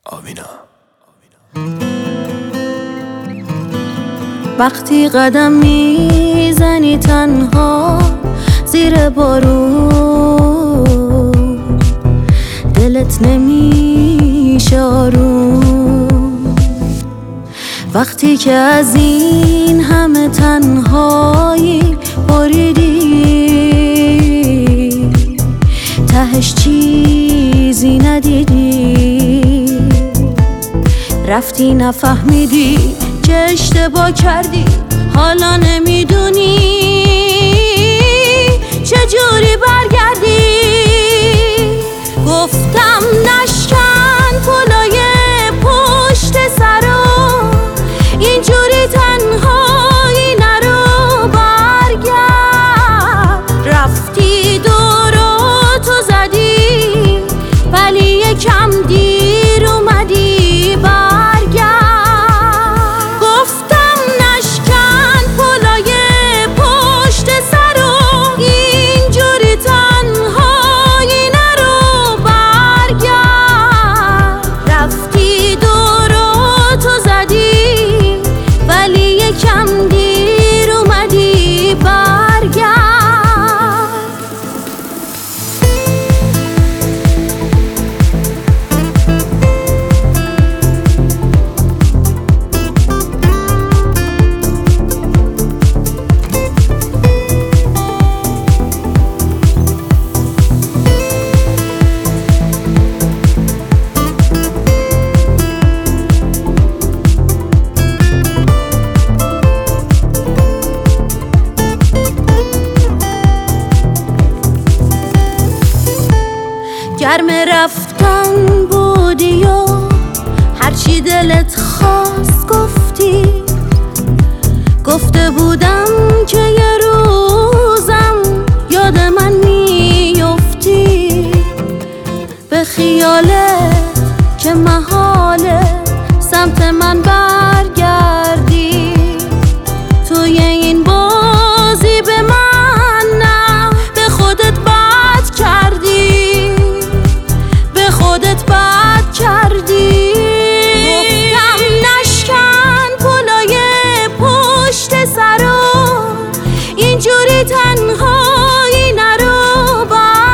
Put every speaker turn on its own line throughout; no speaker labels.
آوینا.
وقتی قدم میزنی تنها زیر بارون، دلت نمیشه آروم. وقتی که از این همه تنهایی بریدی، تهش چیزی ندیدی، رفتی نفهمیدی که اشتباه کردی، حالا نمیدونی چجوری برگردی. گفتم نشکن پلای پشت سرو، اینجوری تنهایی نرو، برگرد. رفتی دوراتو زدی ولی یکم دیر اومدی، برگرد. گفتم نشکن پلای پشت سرو، اینجوری تنهایی نرو، برگرد. رفتی دوراتو زدی ولی یکم دیر اومدی، برگرد. گرم رفتن بودی و هرچی دلت خواست گفتی، گفته بودم که یه روزم یاد من میفتی. به خیالت که محاله سمت من برگردی، توی این بازی به من نه، به خودت بد کردی، خودت بد کردی. گفتم نشکن پلای پشت سرو، اینجوری تنهایی نرو،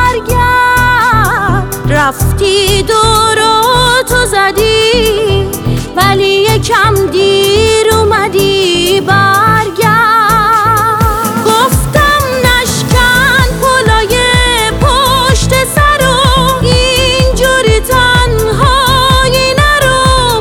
برگرد. رفتی دوراتو زدی ولی یکم دیر اومدی، برگرد. گفتم نشکن پلای پشت سرو، تنهایی نرو،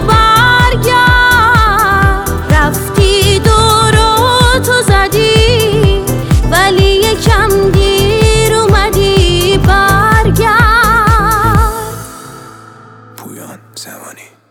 برگرد. رفتی دوراتو زدی ولی یکم دیر اومدی، برگرد.
پویان زمانی.